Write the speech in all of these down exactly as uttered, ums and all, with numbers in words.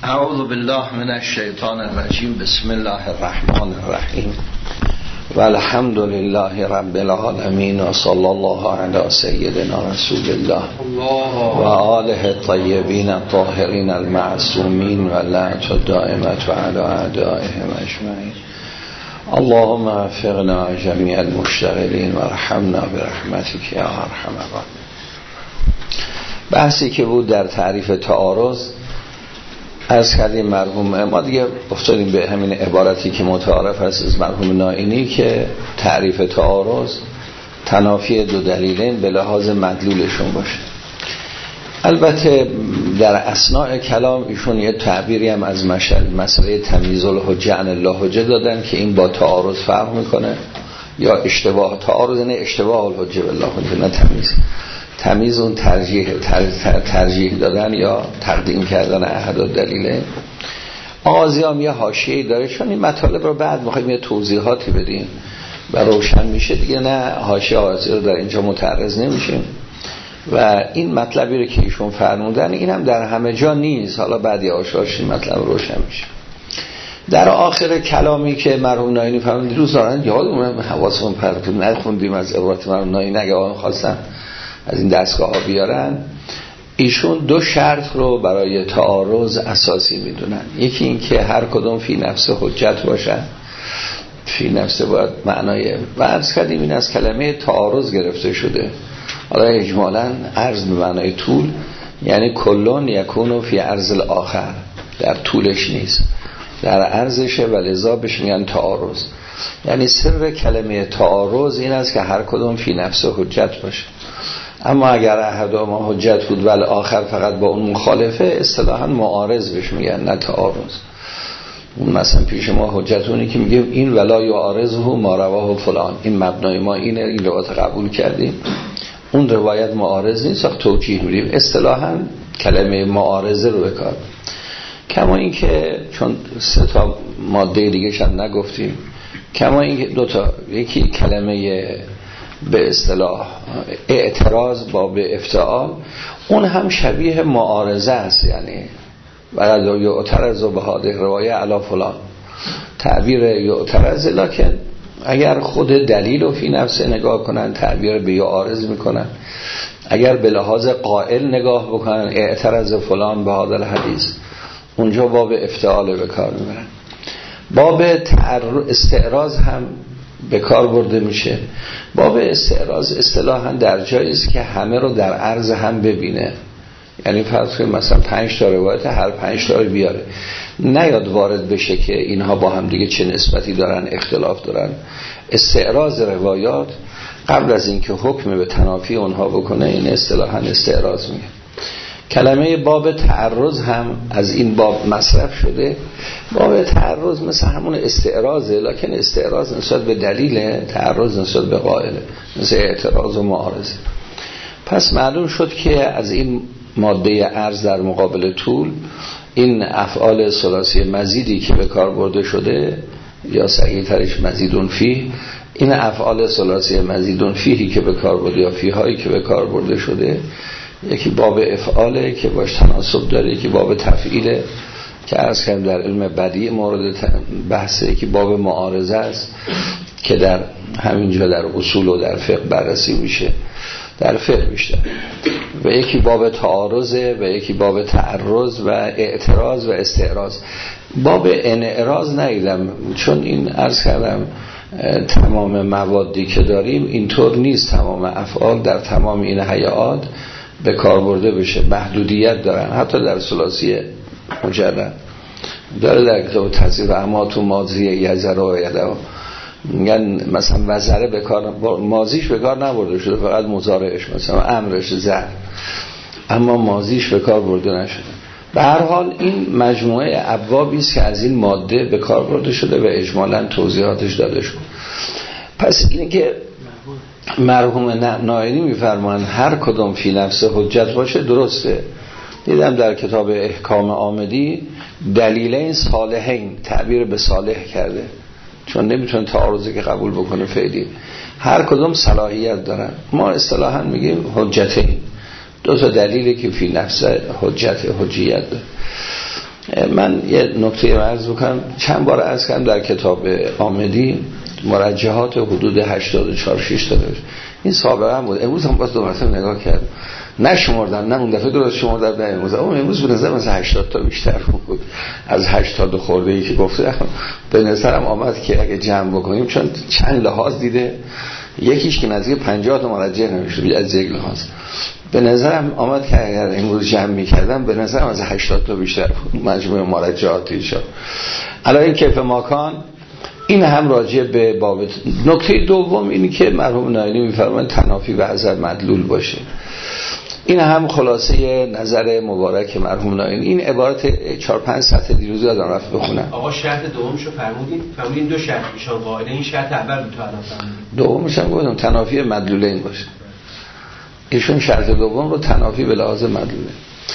اعوذ بالله من الشیطان الرجیم. بسم الله الرحمن الرحیم و الحمد لله رب العالمین و صلی الله علی سیدنا رسول الله و آله الطیبین الطاهرین المعصومین و لعنت الدائمة علی اعدائهم اجمعین. اللهم وفقنا جمیع المشتغلین و ارحمنا برحمتک یا ارحم الراحمین. بحثی که بود در تعریف تعارض از کردیم مرحوم ما دیگه افتادیم به همین عبارتی که متعارف است از مرحوم نائینی که تعریف تعارض تنافی دو دلیلین به لحاظ مدلولشون باشه. البته در اثناء کلام ایشون یه تعبیری هم از مسئله تمییز الحجه عن الله حجه دادن که این با تعارض فرق میکنه یا اشتباه. تعارض نه اشتباه الحجه بالله حجه، نه تمییز. تمیز اون ترجیح ترجیح دادن یا تقدیم کردن احد و دلیله. آغازی هم یه حاشیه‌ای داره چون این مطالب رو بعد میخوایم یه توضیحاتی بدیم و روشن میشه دیگه، نه حاشیه آغازی رو در اینجا متعرض نمیشیم. و این مطلبی رو که ایشون فرمودن این هم در همه جا نیست، حالا بعد یه آشاش این مطلب روشن میشه. در آخر کلامی که مرحوم نائینی فرمودن دیروز دارن یادمون حواسمون پرت نخوندیم از عبارت مرحوم نائینی، اگه آقا خواستن از این دستگاه ها بیارن. ایشون دو شرط رو برای تعارض اساسی میدونن. یکی این که هر کدوم فی نفس حجت باشن، فی نفس باید معنای و عرض کردیم این از کلمه تعارض گرفته شده، حالا اجمالا عرض به معنای طول، یعنی کلون یکونو فی عرض الاخر، در طولش نیست در عرضشه و لذا بهش میگن تعارض. یعنی سر کلمه تعارض این است که هر کدوم فی نفس حجت باشه. اما اگر احدهما حجت بود ولی آخر فقط با اون مخالفه، اصطلاحاً معارض بهش میگن، نه تعارض. اون مثلا پیش ما حجتونی که میگه این ولا یعارضه ما رواه فلان، این مبنای ما اینه، این روایت قبول کردیم، اون روایت معارض نیست، وقت توجیه میدیم. اصطلاحاً کلمه معارضه رو بکار. کما این که چون سه تا ماده دیگه هم نگفتیم، کما این که دو تا، یکی کلمه به اصطلاح اعتراض با به افتعال، اون هم شبیه معارضه است، یعنی ولی یعترض به هذه روایه علی فلان، تعبیر یعترض، لکن اگر خود دلیل و فی نفسه نگاه کنن تعبیر به یعارض میکنن. اگر به لحاظ قائل نگاه بکنن اعترض فلان به هذا الحدیث، اونجا باب افتعال به کار میبرن. باب استعراض هم به کار برده میشه. باب استعراض اصطلاحاً در جایی است که همه رو در عرض هم ببینه، یعنی فرض کنید مثلا پنج تا روایت، هر پنج تا رو بیاره، نیاد وارد بشه که اینها با هم دیگه چه نسبتی دارن، اختلاف دارن. استعراض روایات قبل از اینکه حکم به تنافی اونها بکنه، این اصطلاحاً استعراض میگه. کلمه باب تعرض هم از این باب مصرف شده. باب تعرض مثل همون استعراضه، لکن استعراض نسبت به دلیل، تعرض نسبت به قائله، مثل اعتراض و معارضه. پس معلوم شد که از این ماده عرض در مقابل طول، این افعال ثلاثی مزیدی که به کار برده شده یا صحیح ترش مزیدون فیه، این افعال ثلاثی مزیدون فیهی که به کار برده یا فیهایی که به کار برده شده، یکی باب افعاله که باش تناسب داره، یکی باب تفعیله که عرض کردم در علم بدیع مورد بحثه، یکی باب معارضه است که در همینجا در اصول و در فقه بررسی میشه، در فقه بیشتر، و یکی باب تعارضه و یکی باب تعرض و اعتراض و استعراض. باب انعراض ندیدم چون این عرض کردم تمام موادی که داریم اینطور نیست، تمام افعال در تمام این هیئات به کار برده بشه، محدودیت دارن. حتی در ثلاثی مجرد داره در کتاب تذکیر احمات و ماضی یزر و یده، میگن مثلا وزره به کار، ماضیش به کار نبرده شده، فقط مضارعش مثلا امرش زر، اما ماضیش به کار برده نشده. به هر حال این مجموعه ابوابی است که از این ماده به کار برده شده و اجمالاً توضیحاتش داده شد. پس اینه که مرحوم نائینی میفرمان هر کدوم فی نفس حجت باشه، درسته. دیدم در کتاب احکام آمدی دلیلین صالحین تعبیر به صالح کرده، چون نمیتونه تعارضی که قبول بکنه فعلی، هر کدوم صلاحیت دارن. ما اصطلاحاً میگیم حجتین، دو تا دلیلی که فی نفس حجت حجیت داره. من یه نکته عرض بکنم. چند بار عرض کردم در کتاب آمدی مرجحات حدود هشتاد و چهار شش تا داشت. این سابقه هم بود. امروز هم باز دو مرتبه نگاه کردم نشمردم، نه اون دفعه درست شمردم نه امروز. اما امروز به نظر مثلا هشتاد تا بیشتر بود از هشتاد خورده ای که گفتم. به نظرم آمد که اگه جمع بکنیم، چون چند لحاظ دیده، یکیش که نزدیک پنجاه تا مرجع نمیشه از یک لحاظ، به نظرم آمد که اگر امروز جمع می‌کردم به نظرم از هشتاد تا بیشتر بود مجموع مرجعاتی شد. علاوه کیف ماکان این هم راجع به باب. نکته دوم اینی که مرحوم نایینی می‌فرمایند تنافی و حذر مدلول باشه. این هم خلاصه نظر مبارک مرحوم نایینی. این عبارت چهار پنج سطح دیروز یادم رفت بخونم. آقا شرط دومشو فرمودین فرمودین دو شرط ایشان قاعده، این شرط اول بود تا الان فرمودین. دومش هم گفتم تنافی مدلولین باشه. ایشون شرط دوم رو تنافی به لحاظ مدلوله.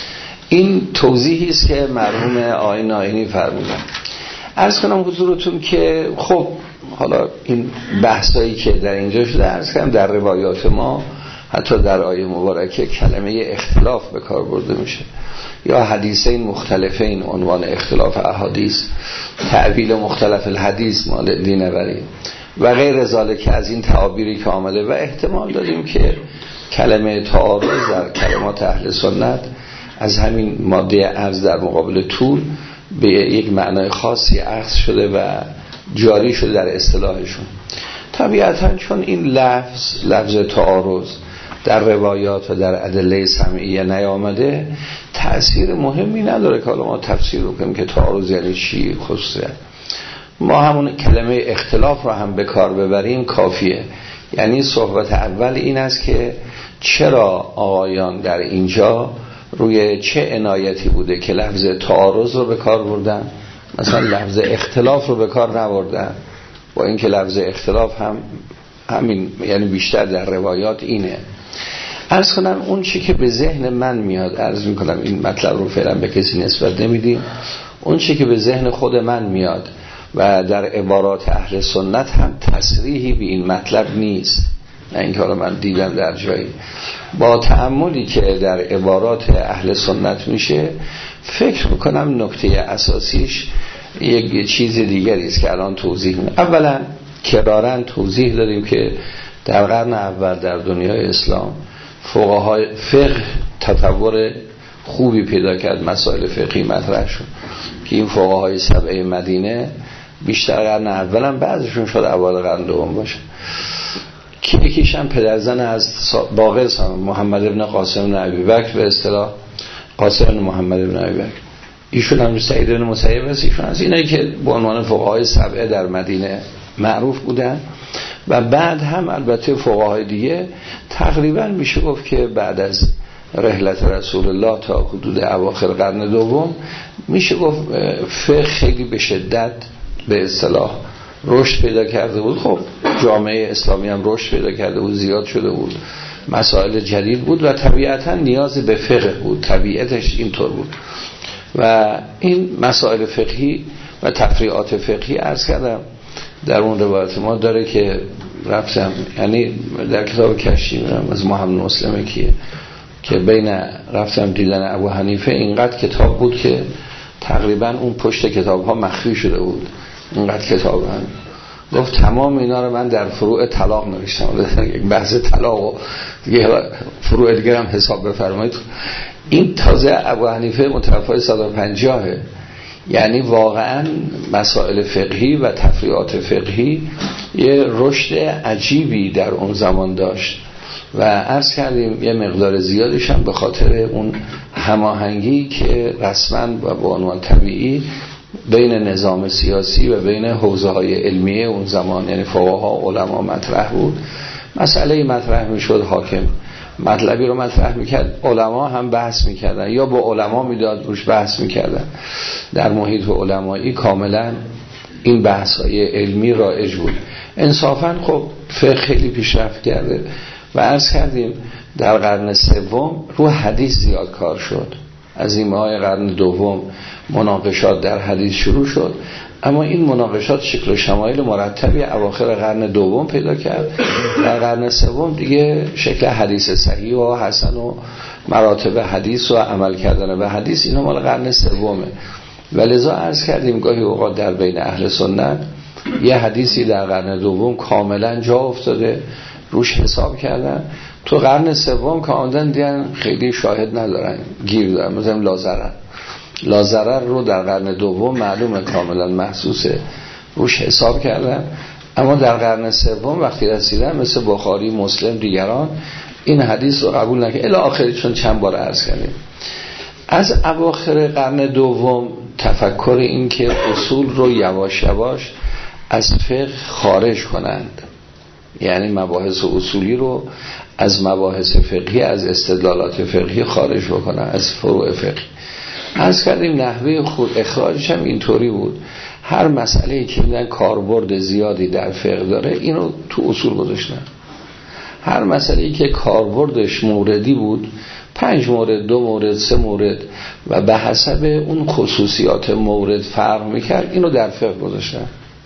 این توضیحی است که مرحوم آقای نایینی فرمودن. عرض کنم حضورتون که خب حالا این بحثایی که در اینجا شده عرض کنم در روایات ما حتی در آیه مبارکه کلمه اختلاف به کار برده میشه، یا حدیثین مختلفین عنوان اختلاف احادیث، تعبیل مختلف الحدیث مال دینوری و غیر ذالک از این تعابیری که آمده. و احتمال داریم که کلمه تعارض در کلمات اهل سنت از همین ماده عرض در مقابل طول به یک معنای خاصی اخذ شده و جاری شده در اصطلاحشون. طبیعتاً چون این لفظ لفظ تعارض در روایات و در ادله سمعیه نیامده، تأثیر مهمی نداره که حالا ما تفسیر رو کنیم که تعارض یعنی چی خصوصه. ما همون کلمه اختلاف رو هم به کار ببریم کافیه. یعنی صحبت اول این است که چرا آقایان در اینجا روی چه عنایتی بوده که لفظ تعارض رو به کار بردن، مثلا لفظ اختلاف رو به کار نبردن، با اینکه لفظ اختلاف هم همین یعنی بیشتر در روایات اینه. عرض کنم اون چی که به ذهن من میاد، عرض میکنم این مطلب رو فعلا به کسی نسبت نمیدیم، اون چی که به ذهن خود من میاد و در عبارات اهل سنت هم تصریحی به این مطلب نیست، نه اینکه حالا من دیدم در جایی، با تأملی که در عبارات اهل سنت میشه فکر میکنم نکته اساسیش یک چیز دیگری است که الان توضیح میدم. اولا کرارن توضیح دادیم که در قرن اول در دنیای اسلام فقهای فقه تطور خوبی پیدا کرد، مسائل فقهی مطرح شد که این فقهای سبعه مدینه بیشتر قرن اول هم بعضشون شد اوایل قرن دوم باشه، که یکیش هم پدرزن از باقر محمد ابن قاسم ابن ابی بکر، به اصطلاح قاسم ابن محمد ابن ابی بکر، ایشون هم سعید ابن مسیب است. ایشون از اینایی که به عنوان فقهای سبعه در مدینه معروف بودن. و بعد هم البته فقهای دیگه تقریبا میشه گفت که بعد از رحلت رسول الله تا حدود اواخر قرن دوم میشه گفت فقه خیلی به شدت به اصطلاح رشد پیدا کرده بود. خب جامعه اسلامی هم رشد پیدا کرده بود، زیاد شده بود، مسائل جدید بود و طبیعتا نیاز به فقه بود، طبیعتش اینطور بود. و این مسائل فقهی و تفریعات فقهی عرض کردم در اون روایت ما داره که رفتم، یعنی در کتاب کشی میرم از محمد مسلمه کیه که بین رفتم دیدن ابو حنیفه اینقدر کتاب بود که تقریبا اون پشت کتاب ها مخفی شده بود، اینقدر کتاب هم. گفت تمام اینا رو من در فروع طلاق نوشتم، یک بحث طلاق و دیگه فروع دیگر هم حساب بفرمایید. این تازه ابو حنیفه متوفای صد و پنجاه، یعنی واقعا مسائل فقهی و تفریعات فقهی یه رشد عجیبی در اون زمان داشت و عرض کردیم یه مقدار زیادش هم به خاطر اون هماهنگی که رسما و به عنوان طبیعی بین نظام سیاسی و بین حوزه های علمیه اون زمان، یعنی فقها علما مطرح بود. مسئله مطرح میشد، حاکم مطلبی رو مطرح میکرد، علما هم بحث میکردن یا با علما میداد روش بحث میکردن. در محیط علمایی کاملا این بحث های علمی رایج بود. انصافا خب فقه خیلی پیشرفت کرده و عرض کردیم در قرن سوم رو حدیث زیاد کار شد. از این ماه قرن دوم مناقشات در حدیث شروع شد، اما این مناقشات شکل و شمایل مرتبی اواخر قرن دوم پیدا کرد. در قرن سوم دیگه شکل حدیث صحیح و حسن و مراتب حدیث و عمل کردن به حدیث اینا مال قرن سومه. و لذا عرض کردیم گاهی اوقات در بین اهل سنت یه حدیثی در قرن دوم کاملا جا افتاده، روش حساب کردن، تو قرن سوم که آمدن دیدن خیلی شاهد ندارن، گیر دارن. مثلا لازرر لازرر رو در قرن دوم معلومه کاملا محسوسه، روش حساب کردن. اما در قرن سوم وقتی رسیدن مثل بخاری، مسلم، دیگران این حدیث رو قبول نکردن الی آخری، چون چند بار عرض کردیم. از اواخر قرن دوم تفکر این که اصول رو یواش یواش از فقه خارج کنند، یعنی مباحث اصولی رو از مباحث فقهی، از استدلالات فقهی خارج بکنن، از فروع فقهی. عرض کردیم نحوه خود اخراجش هم اینطوری بود، هر مسئله‌ای که میدن کاربرد زیادی در فقه داره اینو تو اصول گذاشتن. هر مسئله‌ای که کاربردش موردی بود، پنج مورد، دو مورد، سه مورد و به حسب اون خصوصیات مورد فرق میکرد، اینو در فقه گذاشتن.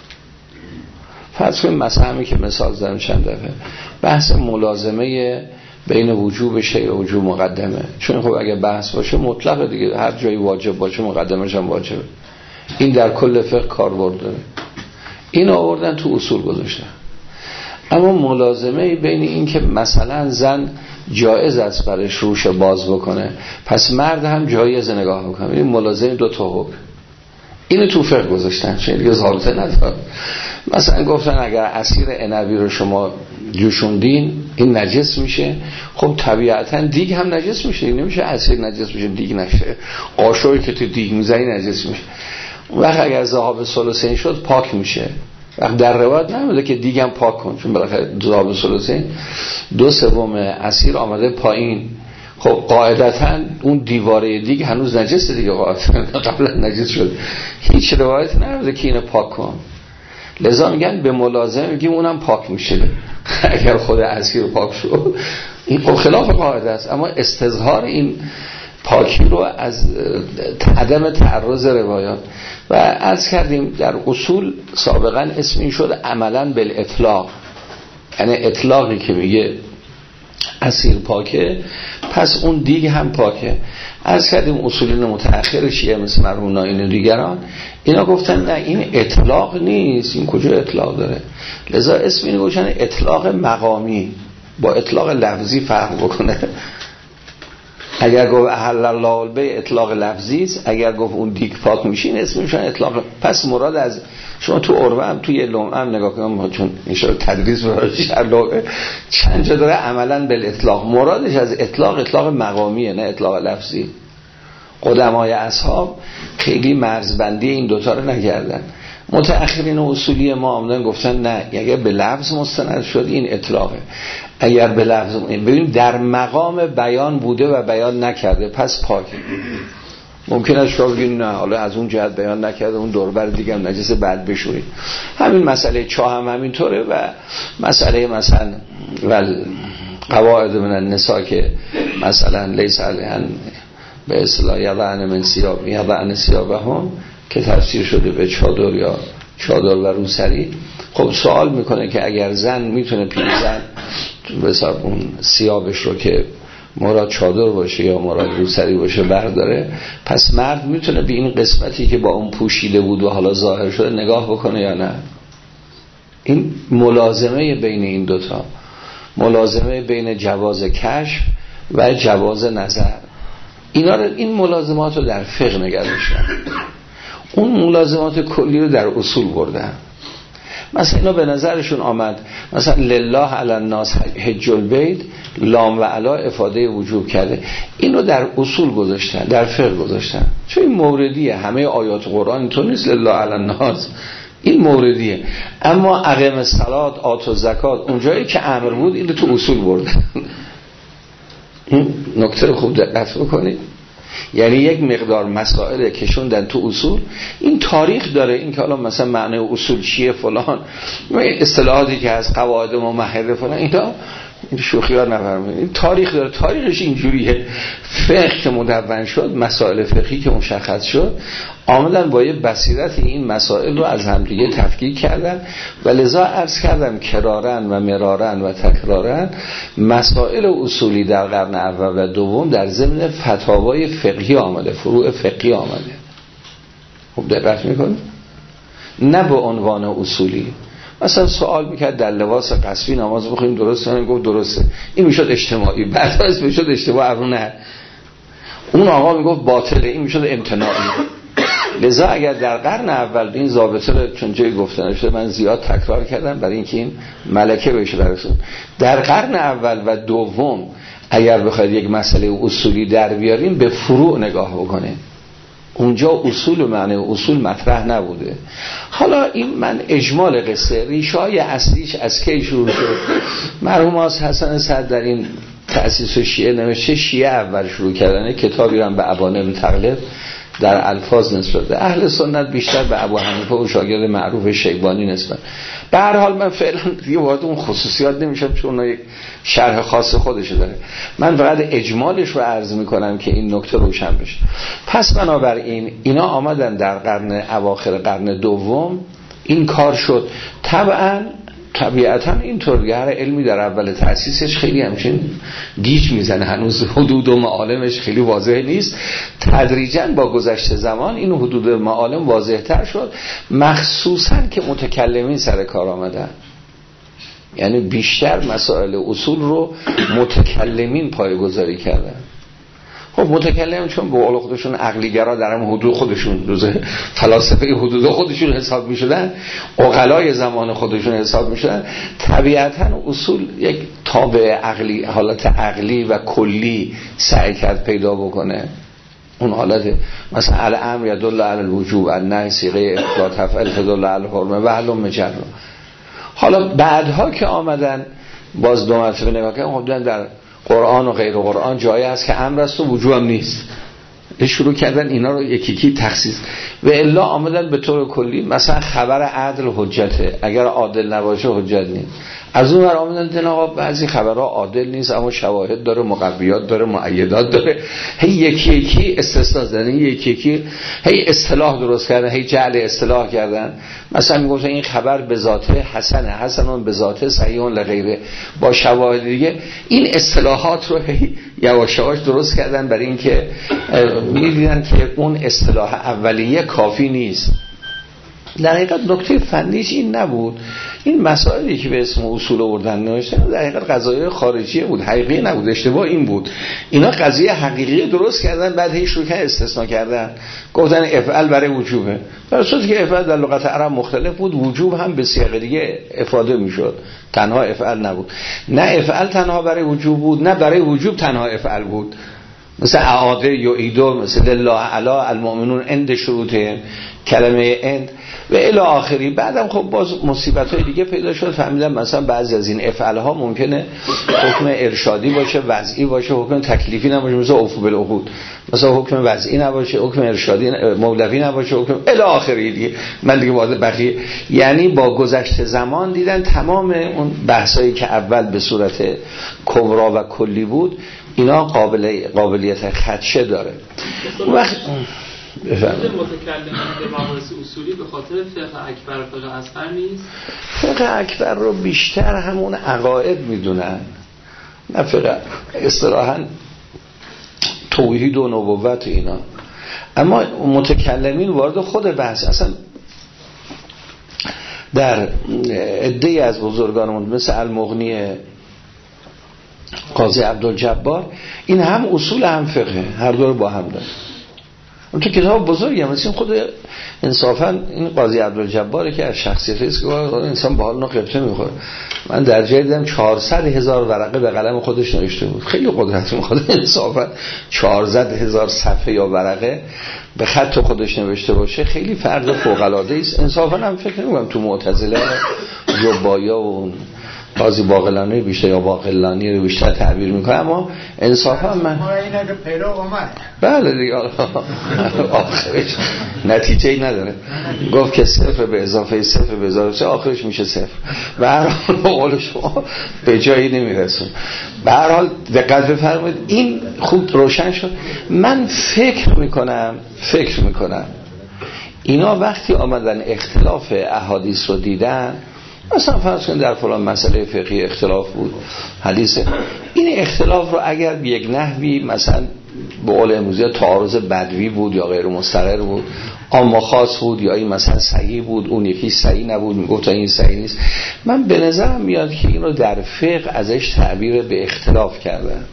فرض کنیم مثلا همین که مثال زدم چند دفعه، بحث ملازمه بین وجوب شیء و وجوب مقدمه، چون خب اگه بحث باشه مطلقه دیگه، هر جایی واجب باشه مقدمش هم واجبه. این در کل فقه کاربرد داره، این آوردن تو اصول گذاشتن. اما ملازمه بین این که مثلا زن جایز است برش روش باز بکنه، پس مرد هم جایز نگاه بکنه، این ملازمه دو تا حکم، اینو تو فقه گذاشتن، چون دیگه ضابطه نداره. مثلا گفتن اگر عصیر عنبی رو شما جوشوندین این نجس میشه، خب طبیعتا دیگ هم نجس میشه، نمیشه عصیر نجس میشه دیگ نشه، قاشوری که تو دیگ میزنی نجس میشه. وقت اگر ذهاب ثلثین شد پاک میشه. وقت در روایت نمیده که دیگم پاک کن، چون بالاخره ذهاب ثلثین دو سوم عصیر آمده پایین، خب قاعدتا اون دیواره دیگ هنوز نجسه دیگه، قاعدتا قبلا نجس شد، هیچ روایت نمیده که اینو پاک کن. لذا میگن به ملازمه میگیم اونم پاک میشه اگر خود عصیر پاک شد. این خب خلاف قاعده است، اما استظهار این پاکی رو از عدم تعرض روایات. و عرض کردیم در اصول سابقا اسم این شد عملا بالاطلاق، یعنی اطلاقی که میگه عصیر پاکه پس اون دیگ هم پاکه. عرض کردیم اصولین متأخر شیعه مثل مرحوم نائینی و دیگران اینا گفتن نه این اطلاق نیست، این کجا اطلاق داره، لذا اسم اینو گفتن اطلاق مقامی، با اطلاق لفظی فرق بکنه. اگر گفت احل الله البیع اطلاق لفظی است، اگر گفت اون دیگ پاک میشین اسمش اطلاق. پس مراد از شما تو عربه هم توی لومه هم نگاه کنم، چون ان شاء الله تدریس برای چند جا داره عملا بالاطلاق، مرادش از اطلاق اطلاق مقامیه نه اطلاق لفظی. قدمای اصحاب خیلی مرزبندی این دوتا رو نکردن. متأخرین اصولی ما آمدن گفتن نه، اگر به لفظ مستند شد این اطلاقه، اگر به لفظ ببینیم در مقام بیان بوده و بیان نکرده پس پاکه. ممکن است شما بگید نه حالا از اون جهت بیان نکرده اون دوربر دیگه هم نجس بعد بشورید. همین مسئله چاه هم همینطوره و مسئله مثلا ول قواعد من النساء که مثلا لیس علیهن به اصطلاح یضعن من ثیاب یضعن ثیابهن که تفسیر شده به چادر یا چادر و روسری. خب سوال میکنه که اگر زن میتونه پیرزن مثلا اون ثیابش رو که مراد چادر باشه یا مراد روسری باشه برداره، پس مرد میتونه به این قسمتی که با اون پوشیده بود و حالا ظاهر شده نگاه بکنه یا نه؟ این ملازمه بین این دوتا، ملازمه بین جواز کشف و جواز نظر، اینا رو این ملازمات رو در فقه نگردشن، اون ملازمات کلی رو در اصول بردن. مثلا اینا به نظرشون آمد مثلا لله علی الناس حج البیت لام و علا افاده وجوب کرده، اینو در اصول گذاشتن، در فقه گذاشتن، چون این موردیه، همه آیات قرآن اینطور نیست لله علی الناس، این موردیه. اما اقیم الصلات آت و زکات اونجایی که امر بود اینو تو اصول بردن. این نکته رو خوب دقت بکنید، یعنی یک مقدار مسائل کشوندن تو اصول. این تاریخ داره، این که حالا مثلا معنی اصول چیه فلان و اصطلاحاتی که از قواعد ممهده فلان اینا این شوخی ها نفرمایید، این تاریخ داره، تاریخش اینجوریه. فقه که مدون شد، مسائل فقهی که مشخص شد، آمدن با یه بصیرت این مسائل رو از همدیگه تفکیک کردن و لذا عرض کردم کرارن و مرارن و تکرارن مسائل اصولی در قرن اول و دوم در ضمن فتاوای فقهی آمده، فروع فقهی آمده. خب دقت میکنه، نه به عنوان اصولی. مثلا سوال میکرد در لباس قصبی نماز بخونیم درسته؟ من گفت درسته. این میشد اجتماعی، بعد از میشد اشتباه. نه، اون آقا میگفت باطله، این میشد امتناعی. لذا اگر در قرن اول این ضابطه رو چون جایی گفتن شده، من زیاد تکرار کردم برای اینکه این ملکه بهش برسون. در قرن اول و دوم اگر بخواید یک مسئله اصولی در بیاریم، به فروع نگاه بکنیم. اونجا اصول و معنی اصول مطرح نبوده. حالا این من اجمال قصه ریشه‌های اصلیش از کی شروع شد؟ مرحوم آقا حسن صدر در این تأسیس شیعه نوشته، شیعه اول شروع کردن کتابی رو به ابانه تغلب در الفاظ نسبت ده. اهل سنت بیشتر به ابو حنیفه و شاگرد معروف شیبانی نسبت. به هر حال من فعلا دیگه وارد اون خصوصیات نمیشم چون اون یک شرح خاص خودشه داره. من فقط اجمالش رو عرض میکنم که این نکته روشن بشه. پس بنابراین اینا آمدن در قرن اواخر قرن دوم این کار شد. طبعا طبیعتا اینطور هر علمی در اول تأسیسش خیلی همچین گیج میزنه، هنوز حدود و معالمش خیلی واضح نیست. تدریجا با گذشت زمان این حدود و معالم واضح تر شد، مخصوصا که متکلمین سر کار آمدن. یعنی بیشتر مسائل اصول رو متکلمین پایه‌گذاری کردن. خب متکلم چون به قول خودشون عقلیگرا در هم حدود خودشون، روز فلاسفه حدود خودشون حساب می شدن، عقلای زمان خودشون حساب می شدن، طبیعتا اصول یک تابع عقلی، حالت عقلی و کلی سعی کرد پیدا بکنه. اون حالت مثلا الامر یدل علی الوجوب، النهی صیغه اثبات، تفعیل تدل علی الحرمه و علم مجرد. حالا بعدها که آمدن باز دو مرتبه نگاه کردن در قرآن و غیر قرآن جایی هست که امر است و وجوب هم نیست، شروع کردن اینا رو یکی یکی تخصیص و الا آمدن به طور کلی مثلا خبر عدل حجته، اگر عادل نباشه حجت نیست. از اون ور آمدن دیدن آقا بعضی خبرها عادل نیست اما شواهد داره، مقویات داره، مؤیدات داره، هی یکی یکی استثناء زدن، یکی یکی هی اصطلاح درست کردن، هی جعل اصطلاح کردن. مثلا میگفتن این خبر به ذاته حسنه، حسنون به ذاته صحیحون لغیره، با شواهد دیگه. این اصطلاحات رو هی یواش یواش درست کردن برای اینکه می‌دیدن که اون اصطلاح اولیه کافی نیست. در حقیقت نکته فنیش این نبود، این مسائلی که به اسم اصول آوردن نوشتن در حقیقت قضایای خارجیه بود، حقیقی نبود. اشتباه این بود، اینا قضیه حقیقی درست کردن، بعد هیچ رو که استثناء کردن، گفتن افعل برای وجوبه، در صورتی که افعل در لغت عرب مختلف بود، وجوب هم به صیغه دیگه افاده میشد، تنها افعل نبود. نه افعل تنها برای وجوب بود، نه برای وجوب تنها افعل بود. مثل اعاده یا ایدو، مثل الله علا المؤمنون اند شروطه، کلمه اند و الی آخری. بعدم خب باز مصیبت‌های دیگه پیدا شد، فهمیدم مثلا بعضی از این افعال‌ها ممکنه حکم ارشادی باشه، وضعی باشه، حکم تکلیفی نباشه، مثل عفو بالعهود، مثلا حکم وضعی نباشه، حکم ارشادی مولوی نباشه، حکم الی آخری دیگه. من دیگه وارد بقیه، یعنی با گذشت زمان دیدن تمام اون بحثایی که اول به صورت کبرا و کلی بود اینا قابل قابلیت خدشه داره. وقت متکلمین به مباحث اصولی به خاطر فقه اکبر و فقه اصغر نیست. فقه اکبر رو بیشتر همون عقاید میدونن، نه فقه اصطلاحاً توحید و نبوت اینا. اما متکلمین وارد خود بحث اصلا در عده‌ای از بزرگانمون مثل المغنی قاضی عبدالجبار، این هم اصول هم فقه، هر دو رو با هم داره. اون تو کتاب بزرگی هم مثل خود انصافا این قاضی عبدالجباره که از شخصیت است که انسان با حال نو قبطه میخوره. من در جای دیدم چهارصد هزار ورقه به قلم خودش نوشته بود، خیلی قدرت میخواد انصافا چهارصد هزار صفحه یا ورقه به خط خودش نوشته باشه، خیلی فرد فوق العاده است. انصافا هم فکر نمی‌کنم تو معتزله جبایا و قاضی باقلانی بیشتر یا باقلانی رو بیشتر تعبیر میکنه، اما انصافا من ما اینه که پیرو اومد بله دیگه آخرش نتیجه ای نداره. گفت که صفر به اضافه صفر به اضافه آخرش میشه صفر، به هر حال قول شما به جایی نمیرسون. به هر حال دقت بفرمایید، این خوب روشن شد. من فکر میکنم فکر میکنم اینا وقتی آمدن اختلاف احادیث رو دیدن، مثلا فرض کنید در فلان مسئله فقهی اختلاف بود حدیث، این اختلاف رو اگر به یک نحوی مثلا به قول امروزی تعارض بدوی بود یا غیر مستقر بود، اما خاص بود یا این مثلا صحیح بود اون یکی صحیح نبود میگفت این صحیح نیست. من به نظرم میاد که این رو در فقه ازش تعبیر به اختلاف کردن.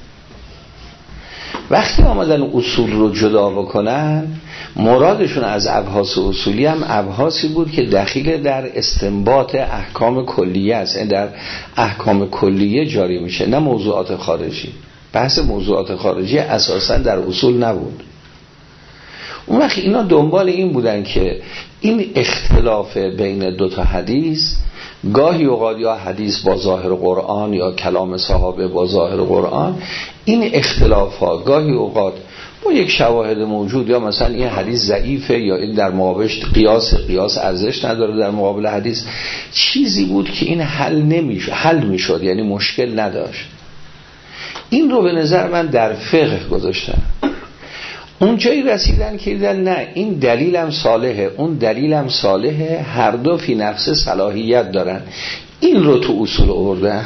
وقتی آمدن اصول رو جدا بکنن مرادشون از ابحاث اصولی هم ابحاثی بود که دخیل در استنباط احکام کلیه است، در احکام کلیه جاری میشه نه موضوعات خارجی. بحث موضوعات خارجی اساسا در اصول نبود. اون وقت اینا دنبال این بودن که این اختلاف بین دو تا حدیث، گاهی اوقات یا حدیث با ظاهر قرآن یا کلام صحابه با ظاهر قرآن، این اختلاف ها گاهی اوقات با یک شواهد موجود یا مثلا این حدیث ضعیفه یا این در مقابلش قیاس قیاس ارزش نداره در مقابل حدیث، چیزی بود که این حل نمیشه حل میشد، یعنی مشکل نداشت. این رو به نظر من در فقه گذاشتن. اون جایی رسیدن که دیدن نه این دلیلم صالحه اون دلیلم صالحه، هر دو فی نفس صلاحیت دارن، این رو تو اصول آوردن.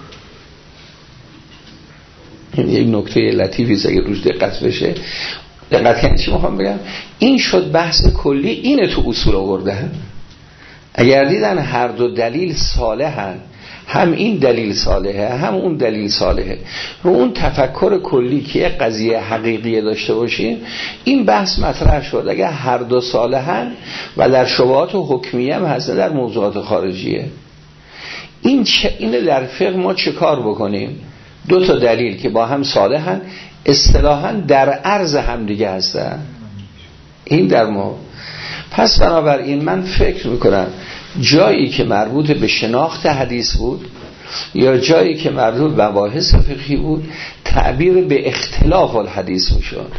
این یک نکته لطیفی اگه روش دقت بشه، دقت کنید چی میخوام بگم، این شد بحث کلی، اینه تو اصول آوردن. اگر دیدن هر دو دلیل صالحن، هم این دلیل صالحه هم اون دلیل صالحه، رو اون تفکر کلی که یک قضیه حقیقی داشته باشیم، این بحث مطرح شد. اگر هر دو صالحن و در شبهات و حکمیه هم هست در موضوعات خارجیه، این چه اینه در فقه ما چه کار بکنیم؟ دو تا دلیل که با هم صالحن اصطلاحاً در عرض هم دیگه هستن، این در ما. پس بنابراین من فکر میکنم جایی که مربوط به شناخت حدیث بود یا جایی که مربوط به مباحث فقهی بود، تعبیر به اختلاف الحدیث میشد،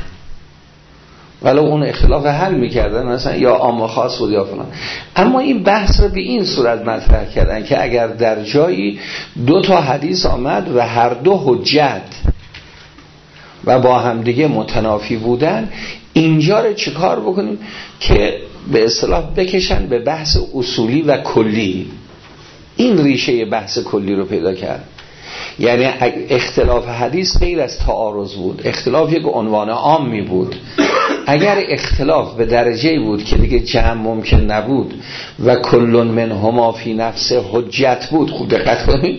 ولو اون اختلاف حل میکردن مثلا یا عام خاص بود یا فلان. اما این بحث رو به این صورت مطرح کردن که اگر در جایی دو تا حدیث آمد و هر دو حجت و با هم دیگه متنافی بودن، اینجا رو چیکار بکنیم که به اصطلاح بکشن به بحث اصولی و کلی. این ریشه بحث کلی رو پیدا کرد. یعنی اختلاف حدیث غیر از تعارض بود، اختلاف یک عنوان عامی بود. اگر اختلاف به درجه بود که دیگه جمع ممکن نبود و کلون منهما فی نفس حجت بود، خوب دقت کنید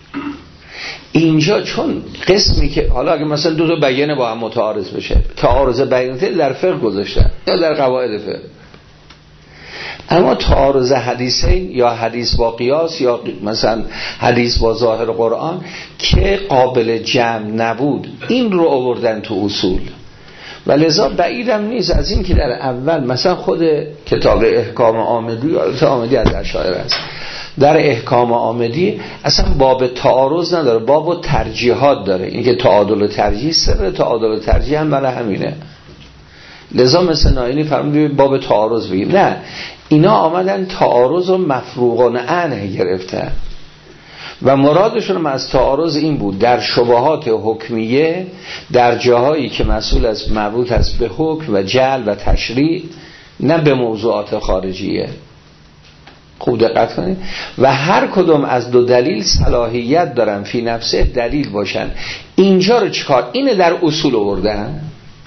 اینجا، چون قسمی که حالا اگه مثلا دو تا بیانه با هم متعارض بشه، تعارض بیانه در فقه گذاشتن یا در قواعد فقه، اما تعارض حدیثین یا حدیث با قیاس یا مثلا حدیث با ظاهر قرآن که قابل جمع نبود، این رو آوردن تو اصول. و لذا بعیدم نیست از این که در اول مثلا خود کتاب احکام آمدی یا آمدی از اشاعره است، در احکام آمدی اصلا باب تعارض نداره، باب ترجیحات داره. این که تعادل و ترجیح، سر تعادل و ترجیح هم برای همینه. لذا مثل ناینی فرمودیم باب تعارض بگیم، نه، اینا آمدن تعارض و مفروغان عنه گرفتن و مرادشون از تعارض این بود در شبهات حکمیه، در جاهایی که مسئول از مربوط است به حکم و جعل و تشریع، نه به موضوعات خارجیه. خوب دقت کنید. و هر کدوم از دو دلیل صلاحیت دارن فی نفسه دلیل باشن. اینجا رو چیکار؟ اینه در اصول آوردن.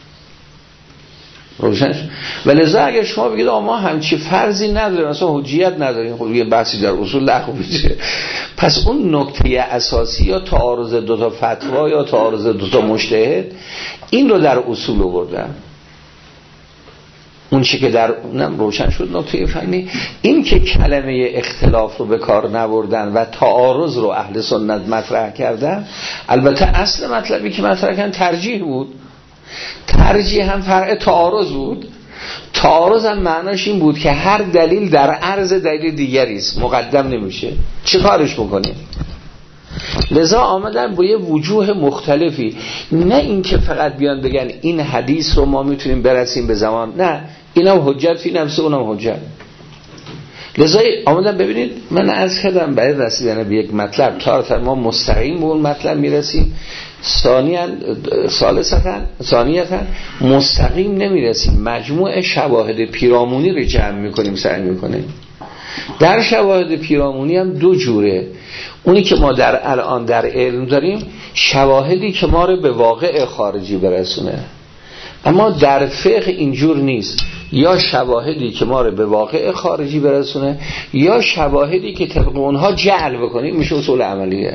روشنش. و لذا اگر شما بگید ما همچی فرضی نداریم، اصلا حجیت نداریم، خب یه بحثی در اصول لغو میشه. پس اون نکته اساسی یا تعارض دو تا فتوا یا تعارض دو تا مجتهد، این رو در اصول آوردن. اون چی که در اونم روشن شد نکته فنی، این که کلمه اختلاف رو به کار نبردن و تعارض رو اهل سنت مطرح کردن. البته اصل مطلبی که مطرح کردن ترجیح بود، ترجیح هم فرع تعارض بود. تعارض هم معناش این بود که هر دلیل در عرض دلیل دیگری است، مقدم نمیشه، چه کارش بکنیم؟ لذا آمدن با یه وجوه مختلفی، نه این که فقط بیان بگن این حدیث رو ما میتونیم برسیم به زمان، نه، اینم حجت فی نفسه اونم حجت. لذا آمدن ببینید، من عرض کردم برای رسیدن به یک مطلب تا ما مستقیم به اون مطلب میرسیم، ثانیاً ثالثاً ثانیتاً مستقیم نمیرسیم، مجموع شواهد پیرامونی رو جمع میکنیم، سعی میکنیم. در شواهد پیرامونی هم دو جوره. اونی که ما در الان در علم داریم، شواهدی که ما رو به واقع خارجی برسونه. اما در فقه اینجور نیست. یا شواهدی که ما رو به واقع خارجی برسونه یا شواهدی که طبق اونها جعل بکنیم، میشه اصول عملیه.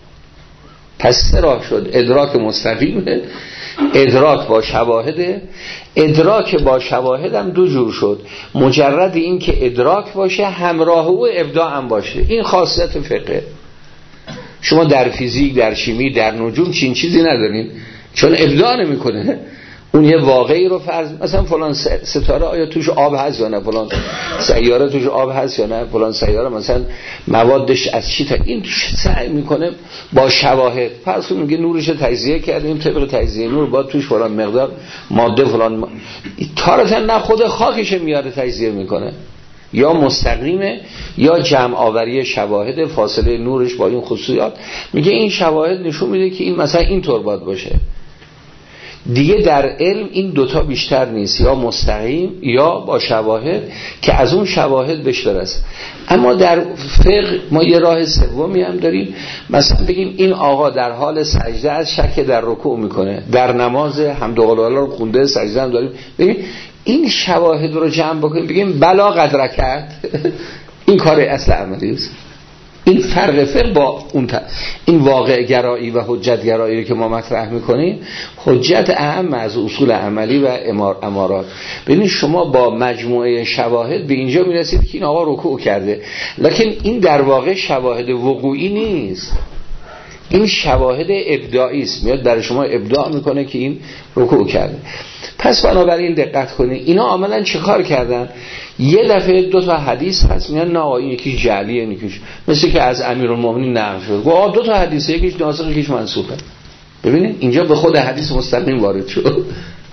پس سه راه شد: ادراک مستقیمه، ادراک با شواهده، ادراک با شواهد هم دو جور شد: مجرد این که ادراک باشه همراه او ابداع هم باشه. این خاصیت فقه. شما در فیزیک، در شیمی، در نجوم چین چیزی ندارین، چون ابداع نمیکنه. اون یه واقعی رو فرض، مثلا فلان ستاره آیا توش آب هست یا نه، فلان سیاره توش آب هست یا نه، فلان سیاره مثلا موادش از چی تا این سعی میکنه با شواهد. فرض کنیم میگه نورش تجزیه کردیم، طبق تجزیه نور با توش فلان مقدار ماده فلان ما... تارتا نه خود خاکش میاره تجزیه میکنه، یا مستقیمه یا جمع آوری شواهد، فاصله نورش با این خصوصیات، میگه این شواهد نشون میده که این مثلا این طور باید باشه. دیگه در علم این دوتا بیشتر نیست، یا مستقیم یا با شواهد که از اون شواهد بهش برسه. اما در فقه ما یه راه سومی هم داریم، مثلا بگیم این آقا در حال سجده از شک در رکوع میکنه، در نماز حمد و قل رو خونده، سجده هم داریم، بگیم این شواهد رو جمع بکنیم بگیم بلا قد رکعت این کار اصل عملی است. این فرق فقه با اون ت... این واقع گرایی و حجت گرایی رو که ما مطرح میکنیم، حجت اهم از اصول عملی و امار... امارات. ببینید شما با مجموعه شواهد به اینجا میرسید که این آقا رکوع کرده، لکن این در واقع شواهد وقوعی نیست، این شواهد ابداعی است، میاد در شما ابداع میکنه که این رکوع کرده. پس بنابراین دقت کنید اینا عملاً چه کار کردن؟ یه دفعه دو تا حدیث هست میگن نه این یکی جعلیه، یکیش مثل که از امیرالمومنین نقل شد، گفت دو تا حدیث، یکیش ناسخ یکیش منسوخه. ببینید اینجا به خود حدیث مستقیم وارد شد.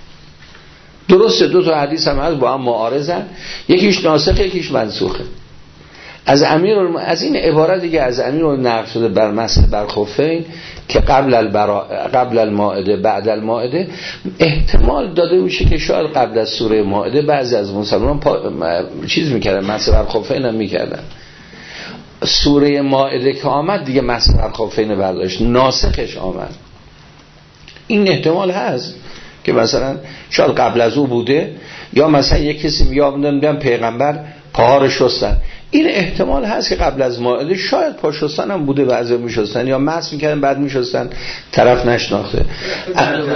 درسته دو تا حدیث هم هست با هم معارضن، یکیش ناسخ یکیش منسوخه. از امیر از این عبارتی که از امیر نقل شده بر مسح بر خفین که قبل البرا قبل المائده بعد المائده، احتمال داده میشه که شاید قبل از سوره مائده بعضی از مسلمانان پا... چیز میکردن، مسح بر خفین هم میکردن. سوره مائده که آمد دیگه مسح بر خفین برداشت، ناسخش آمد. این احتمال هست که مثلا شاید قبل از او بوده، یا مثلا یک کسی میگه میگم پیغمبر پاها رو شستن، این احتمال هست که قبل از مائده شاید پا شستن هم بوده، بعضی میشستن یا مسح میکردن بعد میشستن، طرف نشناخته. طرف خفین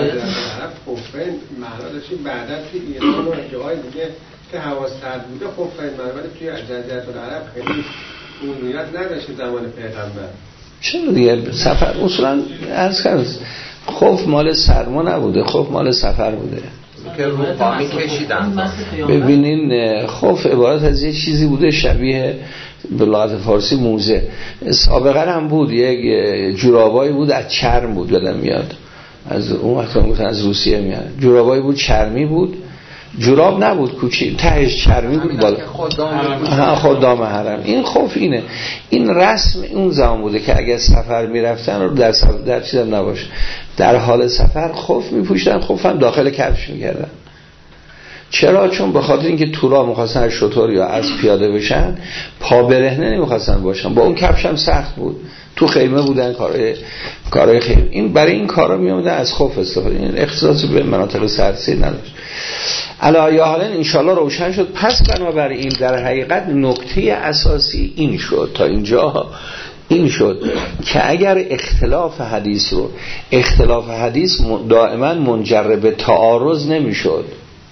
معنا داشتیم بعدا توی ایران و جاهای دیگه که هوا سرد بوده خفین معنا توی جزیره العرب خیلی عمومیت نداشت زمان پیغمبر. چرا دیگه سفر اصولا عرض کردم خف مال سرما نبوده، خف مال سفر بوده که روپامی کشیدن. ببینین خف عبارت از یه چیزی بوده شبیه به لغت فارسی موزه. سابقا هم بود یک جورابایی بود از چرم بود، یادم میاد از اون وقت هم گفتن از روسیه میاد، جورابایی بود چرمی بود، جوراب نبود کوچی، تهش چرمی بود بالا، خدام حرم. این خف اینه، این رسم اون زمان بوده که اگر سفر میرفتن رو در سفر در چیزم نباشه، در حال سفر خف میپوشتن، خف هم داخل کفش میکردن. چرا؟ چون به خاطر اینکه تورا میخواستن از شتر یا از پیاده بشن، پا برهنه نمیخواستن باشن، با اون کفش هم سخت بود، تو خیمه بودن، کارهای کارهای خیمه، این برای این کارا میومدن از خف استفاده، این اختصاصی به مناطق سردسیر نداشت. علی حالا انشالله روشن شد. پس بنابراین در حقیقت نکته اساسی این شد تا اینجا، این شد که اگر اختلاف حدیث رو اختلاف حدیث دائما منجر به تعارض نمیشد،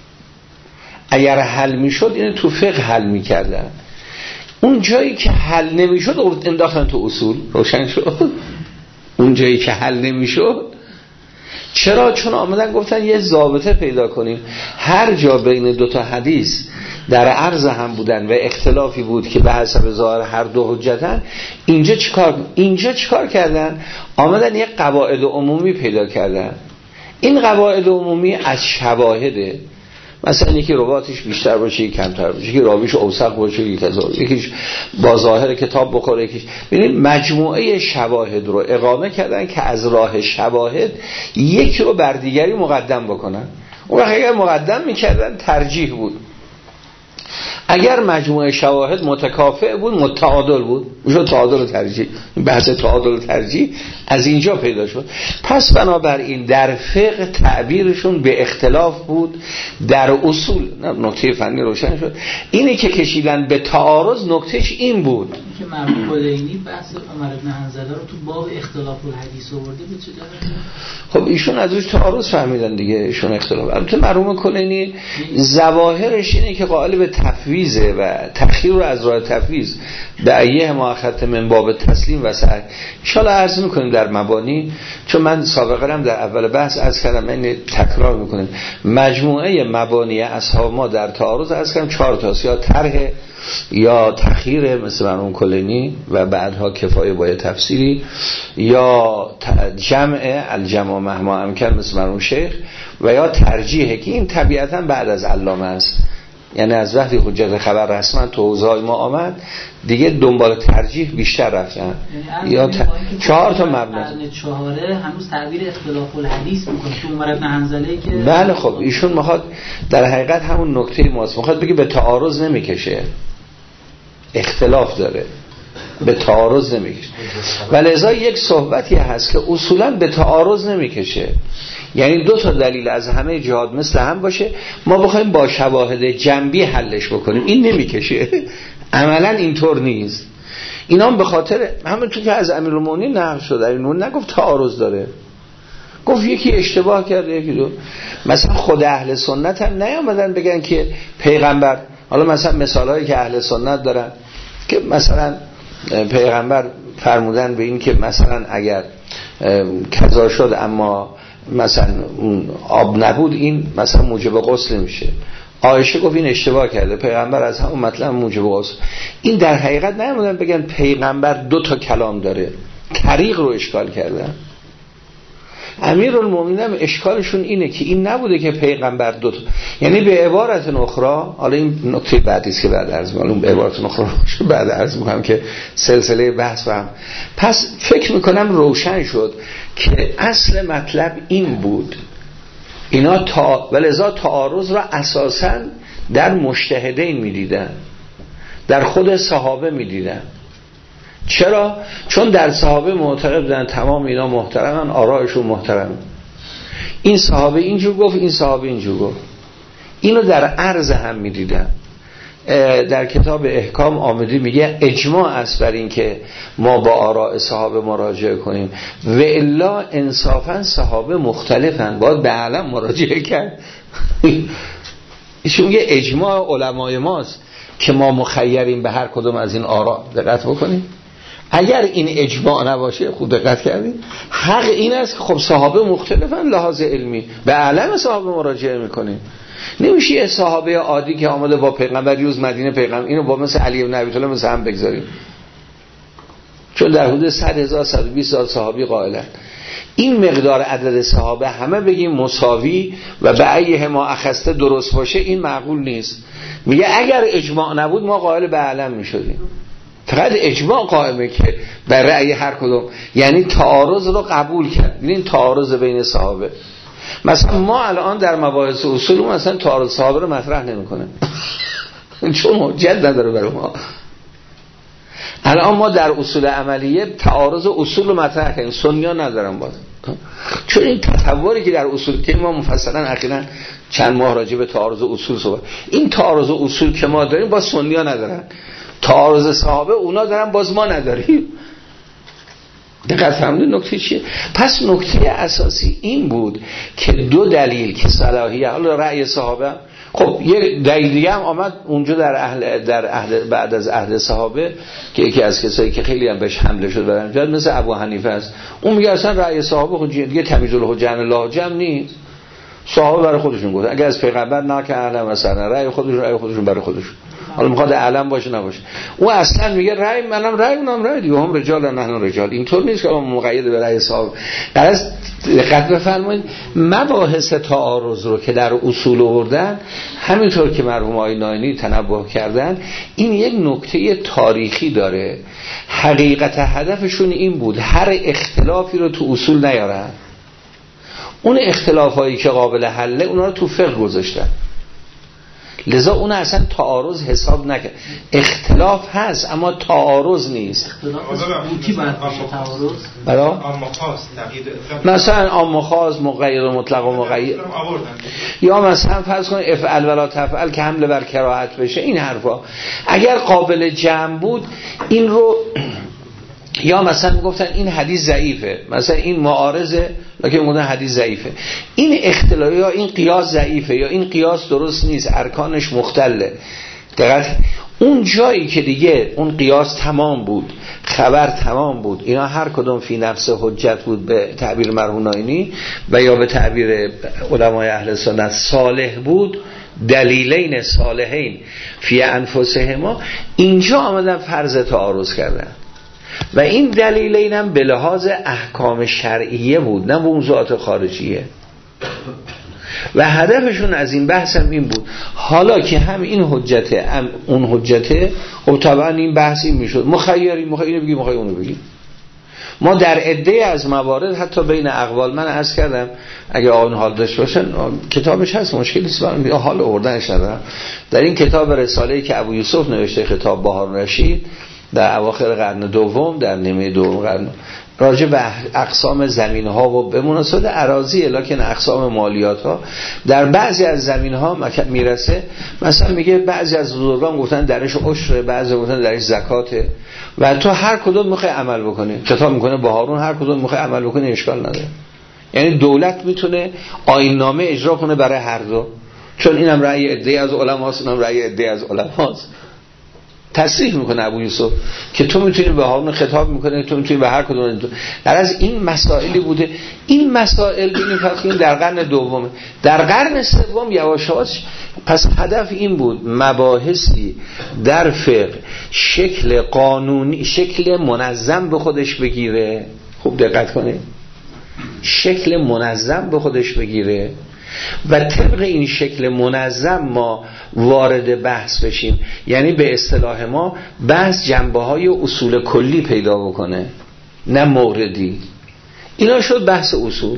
اگر حل میشد اینو تو فقه حل میکردن، اون جایی که حل نمیشد انداختن تو اصول. روشن شد اون جایی که حل نمیشد. چرا؟ چون آمدن گفتن یه ضابطه پیدا کنیم، هر جا بین دو تا حدیث در عرض هم بودن و اختلافی بود که به حسب ظاهر هر دو حجتن، اینجا چیکار اینجا چیکار کردن؟ آمدن یه قواعد عمومی پیدا کردن. این قواعد عمومی از شواهده، مثلا یکی رواتش بیشتر باشه یکی کمتر باشه، یکی راویش اوثق باشه یکی کذا، یکیش با ظاهر کتاب بخوره یکیش. ببینید مجموعه شواهد رو اقامه کردن که از راه شواهد یکی رو بر دیگری مقدم بکنن. اون وقت اگر مقدم میکردن ترجیح بود. اگر مجموعه شواهد متکافئ بود متعادل بود، میشد تعادل و ترجیح. بحث تعادل و ترجیح از اینجا پیدا شد. پس بنابراین در فقه تعبیرشون به اختلاف بود، در اصول نکته فنی روشن شد. اینی که کشیدن به تعارض نکتهش این بود که مرحوم کلینی بحث عمر بن حنظله رو تو باب اختلاف الحدیث آورده بود. چه جوری؟ خب ایشون از روش تعارض فهمیدن دیگه، ایشون اختلاف. البته مرحوم کلینی ظواهرش اینه که قائل به تفویضه و تخییر رو از راه تفویض به ایه ما خط من باب تسلیم و سعی ان شاء الله عرض می‌کنیم در مبانی، چون من سابقا هم در اول بحث عرض کردم، این تکرار می‌کنیم مجموعه مبانی اصحاب ما در تعارض عرض کردم چهار تاست، یا طرح یا تخییر مثل مرحوم کلینی و بعدها کفایه با تفسیری، یا جمع الجمع مهما امکن مثل مرحوم شیخ، و یا ترجیحه که این طبیعتا بعد از علامه است. یعنی از وقتی حجت خبر رسما تو حوزه‌های ما آمد دیگه دنبال ترجیح بیشتر رفتن. یعنی یا ت... چهار تا مبنا چهاره هنوز تعبیر اختلاف الحدیث میکنه تو عمر بن حنظله که بله. خب ایشون میخواد در حقیقت همون نکته ماست، میخواد بگه به تعارض نمیکشه، اختلاف داره، به تعارض نمیکشه. ولذا یک صحبتی هست که اصولا به تعارض نمیکشه، یعنی دو تا دلیل از همه جهات مثل هم باشه، ما بخوایم با شواهد جنبی حلش بکنیم، این نمیکشه. عملا اینطور نیست. اینا هم به خاطر همونطور که از امیرالمومنین نقل شده، امیرالمومنین نگفت تعارض داره، گفت یکی اشتباه کرده یکی دو. مثلا خود اهل سنت هم نیامدن بگن که پیغمبر، حالا مثلا مثالهایی که اهل سنت دارن که مثلا پیغمبر فرمودن به این که مثلا اگر کذا شد اما مثلا آب نبود این مثلا موجب غسل میشه. عایشه گفت این اشتباه کرده، پیغمبر از همون مطلب موجب غسل. این در حقیقت نمیدونن بگن پیغمبر دو تا کلام داره، طریق رو اشکال کردن. امیرالمومنین هم اشکالشون اینه که این نبوده که پیغمبر دو تا، یعنی به عبارت اخرى، حالا این نکته بعدی است که بعد عرض می‌کنم، به عبارت اخرى بعد عرض می‌کنم که سلسله بحث فهم. پس فکر می‌کنم روشن شد که اصل مطلب این بود، اینا تا ولذا تعارض را اساساً در مجتهدین می‌دیدن، در خود صحابه می‌دیدن. چرا؟ چون در صحابه معتقد بودن تمام اینا محترمن، آرائشون محترمه، این صحابه اینجور گفت این صحابه اینجور گفت، اینو در عرض هم میدیدن. در کتاب احکام آمده میگه اجماع است بر این که ما با آراء صحابه مراجعه کنیم و الا انصافا صحابه مختلفن، باید به علم مراجعه کرد. ایشون میگه اجماع علمای ماست که ما مخیریم به هر کدوم از این آراء. دقت بکنیم، اگر این اجماع نباشه، خود دقت کردیم، حق این است که خب صحابه مختلفن لحاظ علمی، به علم صحابه مراجعه میکنیم. نمیشه یه صحابه عادی که آمده با پیغمبر یوز مدینه پیغمبر اینو با مثل علی بن ابی طالب مثل هم بگذاریم، چون در حدود صد هزار صد و بیست هزار صحابی قائلن. این مقدار عدد صحابه همه بگیم مساوی و به ایه ما اخسته درست باشه، این معقول نیست. میگه اگر اجماع نبود ما قائل به علم میشدیم، فقط اجماع قائمه که بر رأی هر کدوم، یعنی تعارض رو قبول کرد. این تعارض بین صحابه، مثلا ما الان در مباحث اصول مثلا تعارض صحابه رو مطرح نمی‌کنه چون حجت نداره برای ما. الان ما در اصول عملیه تعارض اصول رو مطرح کنیم، سنی‌ها ندارن باز، چون این تطوری که در اصول که ما مفصلا اخیراً چند ماه راجع به تعارض اصول صحبت، این تعارض اصول که ما داریم با سنی‌ها ندارن، تعارض صحابه اونا دارن باز ما نداریم. دقیق فهمید نکته چیه؟ پس نکته اساسی این بود که دو دلیل که صلاحیه، حالا رأی صحابه، خب یک دلیل دیگه هم آمد اونجا در اهل در اهل بعد از اهل صحابه که یکی از کسایی که خیلی هم بهش حمله شد برام مثل ابو حنیفه است، اون میگه اصلا رأی صحابه خود دیگه تمیز الحجه الله جمع نیست، صحابه برای خودشون گفت، اگر از پیغمبر نه که اهل مثلا رأی خودشون رأی خودشون برای خودشون، حالا میخواد علم باشه نباشه، او اصلا میگه رأی منم رأی اونم رأی دیگه، هم رجال نه رجال، اینطور نیست که ما مقید به رأی صحابه. درست دقت بفرمایید، مباحث تعارض رو که در اصول آوردن، همینطور که مرحوم آقای ناینی تنبه کردن، این یک نکته تاریخی داره. حقیقت هدفشون این بود هر اختلافی رو تو اصول نیارن، اون اختلافایی که قابل حله اونا رو تو فقه گذاشتن لذا اون اصلا تعارض حساب نکرد. اختلاف هست اما تعارض نیست. اختلاف بوتی باید باشه تعارض. برای عام خاص تقیید مثلا عام خاص مقید و مطلق و مقید، یا مثلا فرض کن افعل ولا تفعل که حمله بر کراهت بشه، این حرفا اگر قابل جمع بود این رو، یا مثلا گفتن این حدیث ضعیفه، مثلا این معارضه لکه میگن حدیث ضعیفه، این اختلاف یا این قیاس ضعیفه یا این قیاس درست نیست، ارکانش مختله. دقیقاً اون جایی که دیگه اون قیاس تمام بود، خبر تمام بود، اینا هر کدوم فی نفس حجت بود به تعبیر مرحوم ناینی و یا به تعبیر علمای اهل سنت صالح بود، دلیلین صالحین فی انفسهما، اینجا آمدن فرض تعارض کردن و این دلیلین هم به لحاظ احکام شرعیه بود نه موضوعات خارجیه و هدفشون از این بحث هم این بود. حالا که هم این حجته هم اون حجته، خب طبعا این بحثی میشد مخیری، مخیری بگی مخیری اونو بگی. ما در عده از موارد حتی بین اقوال، من عرض کردم اگه آن حال داشت باشن کتابش هست، مشکلی نیست برام بیا حال آوردنش ندارم. در این کتاب رساله‌ای که ابو یوسف نوشته، خطاب بهار رشید، در اواخر قرن دوم، در نیمه دوم قرن، راجع به اقسام زمین ها و به مناسبت اراضی لکن اقسام مالیات ها، در بعضی از زمین ها میرسه، مثلا میگه بعضی از بزرگان گفتن درش عشر، بعضی گفتن درش زکاته و تو هر کدوم میخوای عمل بکنی. کتاب میکنه بهارون هر کدوم میخوای عمل بکنی اشکال نداره، یعنی دولت میتونه آیین نامه اجرا کنه برای هر دو، چون اینم رأی عده از علماست، اونم رأی عده از علماست. تصریح میکنه ابو یوسف که تو میتونی به هارون خطاب میکنه، تو میتونی به هر کدوم. در از این مسائلی بوده. این مسائل ببینید فرض در قرن دوم، در قرن سوم یواش یواش پس هدف این بود مباحثی در فقه شکل قانونی، شکل منظم به خودش بگیره. خوب دقت کنید، شکل منظم به خودش بگیره و طبق این شکل منظم ما وارد بحث بشیم، یعنی به اصطلاح ما بحث جنبه‌های اصول کلی پیدا بکنه نه موردی. اینا شد بحث اصول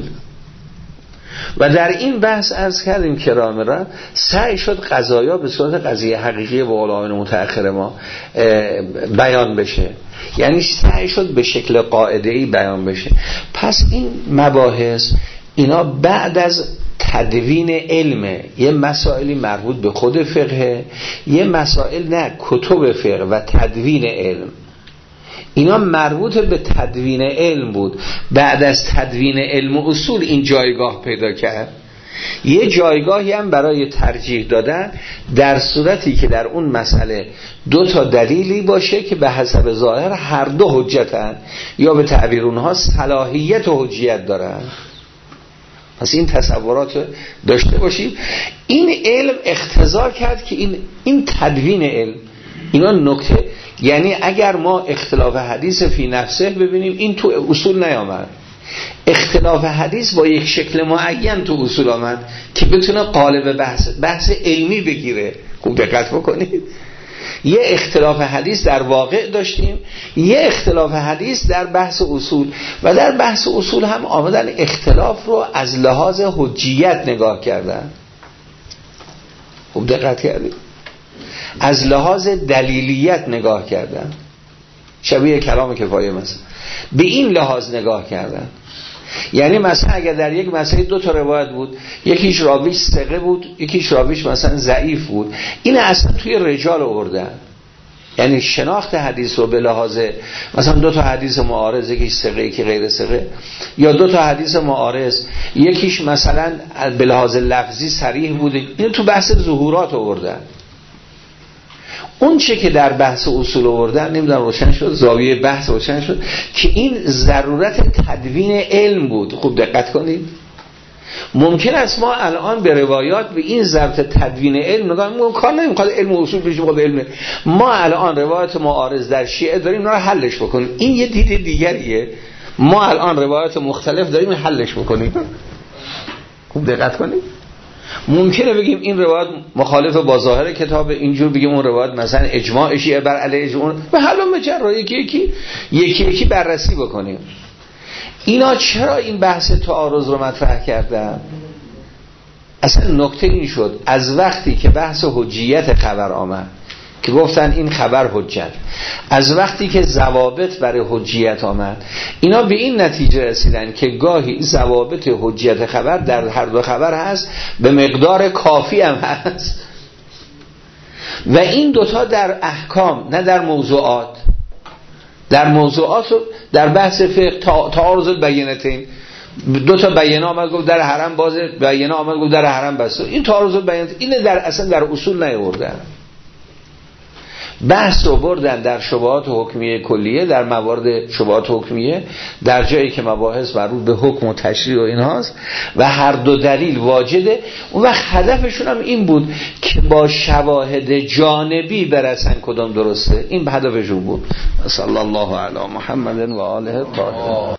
و در این بحث عرض کردیم کرام را سعی شد قضایا به صورت قضیه حقیقی و علمای متأخر ما بیان بشه، یعنی سعی شد به شکل قاعده‌ای بیان بشه. پس این مباحث اینا بعد از تدوین علم، یه مسائلی مربوط به خود فقه، یه مسائل نه کتب فقه و تدوین علم، اینا مربوط به تدوین علم بود. بعد از تدوین علم و اصول این جایگاه پیدا کرد. یه جایگاهی هم برای ترجیح دادن در صورتی که در اون مسئله دو تا دلیلی باشه که به حسب ظاهر هر دو حجتن یا به تعبیر اونها صلاحیت و حجیت دارن. پس این تصورات داشته باشید. این علم اقتضا کرد که این این تدوین علم، اینا نکته، یعنی اگر ما اختلاف حدیث فی نفسه ببینیم این تو اصول نیامد، اختلاف حدیث با یک شکل معین تو اصول آمد که بتونه قالب بحث بحث علمی بگیره. خوب دقت بکنید، یه اختلاف حدیث در واقع داشتیم، یه اختلاف حدیث در بحث اصول و در بحث اصول هم آمدن اختلاف رو از لحاظ حجیت نگاه کردن. خوب دقت کردید، از لحاظ دلیلیت نگاه کردن، شبیه کلام کفایه مثلا به این لحاظ نگاه کردن. یعنی مثلا اگر در یک مسئله دو تا روایت بود، یکیش راویش ثقه بود، یکیش راویش مثلا ضعیف بود، این اصلا توی رجال آوردن، یعنی شناخت حدیث رو به لحاظ مثلا دو تا حدیث معارض، یکیش ثقه یکی غیر ثقه، یا دو تا حدیث معارض یکیش مثلا به لحاظ لفظی صریح بوده، اینو تو بحث ظهورات آوردن. اون چه که در بحث اصول آوردن نمیدونم روشن شد، زاویه بحث روشن شد که این ضرورت تدوین علم بود. خوب دقت کنید، ممکن است ما الان به روایات به این ضرورت تدوین علم نگاه می‌کنیم، کار نمی‌خواد علم و اصول بشه بخواد علم. ما الان روایات معارض در شیعه داریم اونا رو حلش بکنیم، این یه دید دیگریه. ما الان روایات مختلف داریم حلش بکنیم. خوب دقت کنید، ممکنه بگیم این روایت مخالف با ظاهر کتاب، اینجور بگیم اون روایت مثلا اجماع شیعه بر علیه اجماع، و حالا مجرا یکی یکی یکی یکی بررسی بکنیم. اینا چرا این بحث تعارض رو مطرح کردن؟ اصلا نکته این شد از وقتی که بحث حجیت خبر آمد که گفتن این خبر حجت، از وقتی که ضوابط برای حجیت آمد، اینا به این نتیجه رسیدن که گاهی ضوابط حجیت خبر در هر دو خبر هست، به مقدار کافی هم هست، و این دوتا در احکام نه در موضوعات. در موضوعات در بحث فقه تعارض البینتین، دو تا بیانه آمد گفت در حرم بازه، بیانه آمد گفت در حرم بسته، این تعارض البینتین اینه در اصلا در اصول نیاوردن. بحث رو بردن در شبهات حکمیه کلیه، در موارد شبهات حکمیه، در جایی که مباحث مربوط به حکم و تشریع و اینهاست و هر دو دلیل واجده. اون وقت هدفشون هم این بود که با شواهد جانبی برسن کدام درسته، این هدفشون بود. صلی الله علی محمد و آله الطاهرین.